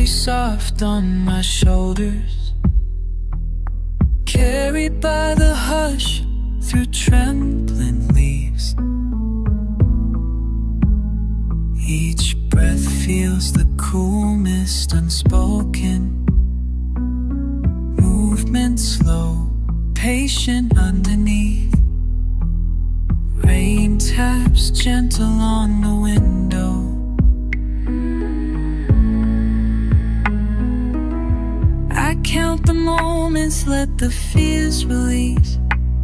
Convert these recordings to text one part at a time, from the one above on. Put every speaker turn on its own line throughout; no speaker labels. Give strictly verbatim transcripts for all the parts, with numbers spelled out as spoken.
lay soft on my shoulders, carried by the hush through trembling leaves. Each breath feels the cool mist unspoken, movement slow, patient underneath. Rain taps gentle on the window. I count the moments, let the fears release.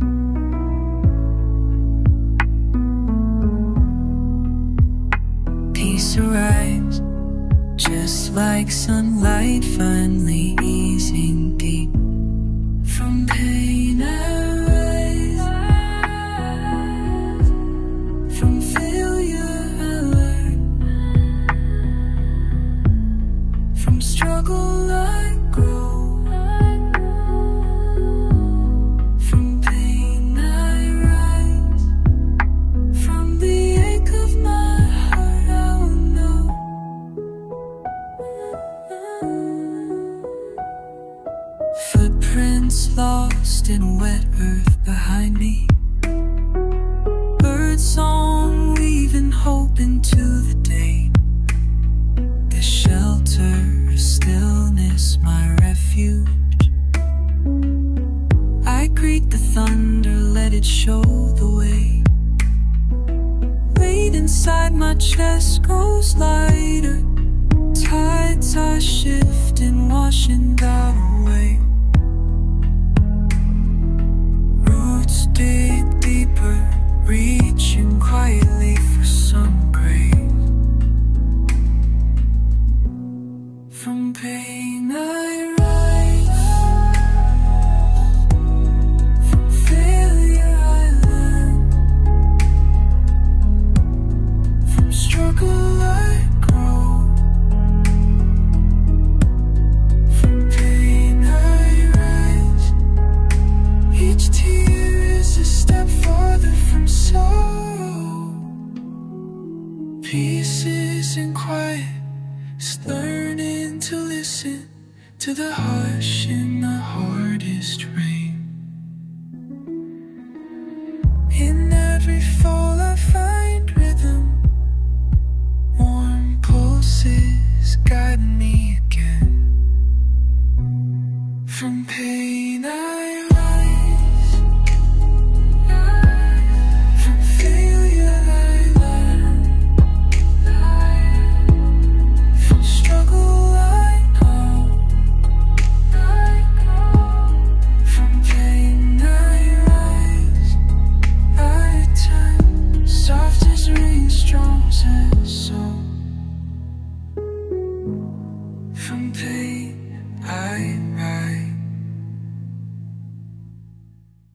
Peace arrives, just like sunlight finally easing deep. From pain I rise, from failure I learn, from struggle I grow. From pain I rise, from the ache of my heart I will know. Footprints lost in wet earth behind me, bird song weaving hope into the day. The shelter, stillness, my refuge. I greet the thunder, let it show the way. Weight inside my chest grows lighter, tides are shifting, washing doubt away. Roots dig deeper, reaching quietly for some grace. From pain I rise, from failure I learn, from struggle I grow. From pain I rise, each tear is a step farther from sorrow. Peace isn't quiet, it's learning to listen to the hush in the hardest rain.